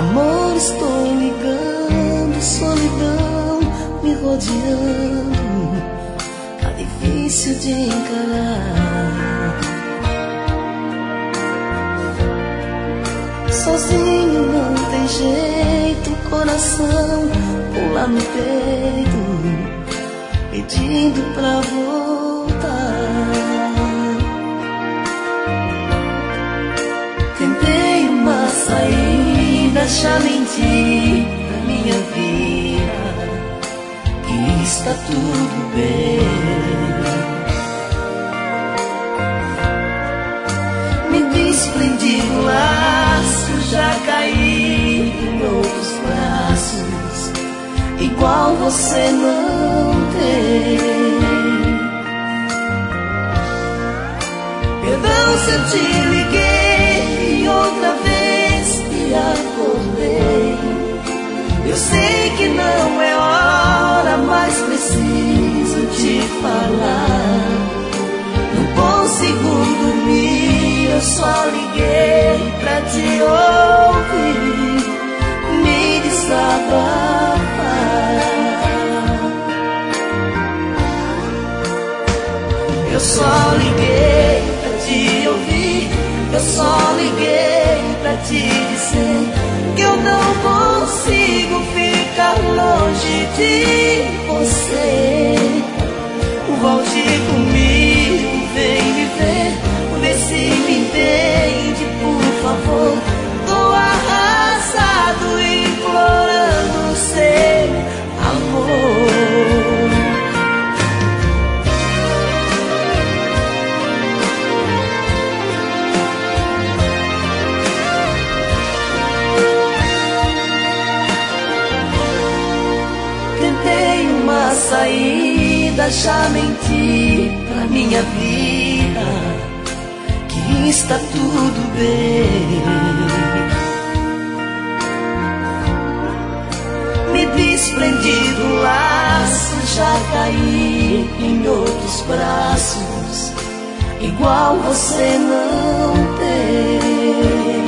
Amor, estou ligando, solidão me rodeando, tá difícil de encarar. Sozinho não tem jeito, o coração pula no peito, pedindo pra voltar. Tentei uma saída, já menti pra minha vida que está tudo bem. Me desprendi do laço, já caí em outros braços, igual você não tem. Perdão se eu te liguei e outra vez te acordei. Eu sei que não é hora, mas preciso te falar. Não consigo dormir, eu só liguei pra te ouvir, me desabafar. Eu só liguei pra te ouvir, eu só liguei pra te dizer que eu não consigo ficar longe de você. Volte comigo, vem me ver, vê se me entende, por favor. Tô arrasado, implorando seu amor. Tentei uma saída, já menti pra minha vida que está tudo bem. Me desprendi do laço, já caí em outros braços, igual você não tem.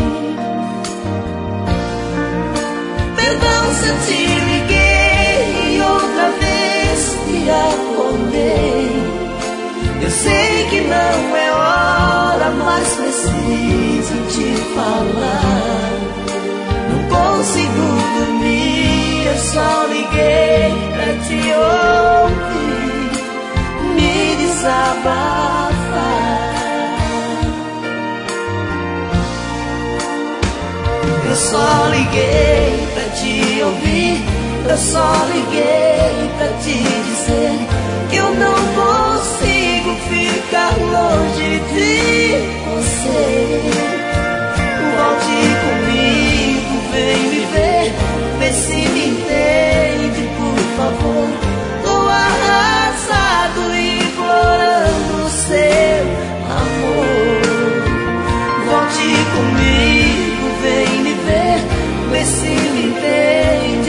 Perdão se eu te liguei e outra vez te acordei. Eu sei que não é hora, mas preciso te falar. Não consigo dormir, eu só liguei pra te ouvir, me desabafar. Eu só liguei pra te ouvir, eu só liguei pra te dizer que eu não consigo ficar longe de você. Volte comigo, vem me ver, vê se me entende, por favor. Tô arrasado, implorando seu amor. Volte comigo, vem me ver, vê se me entende,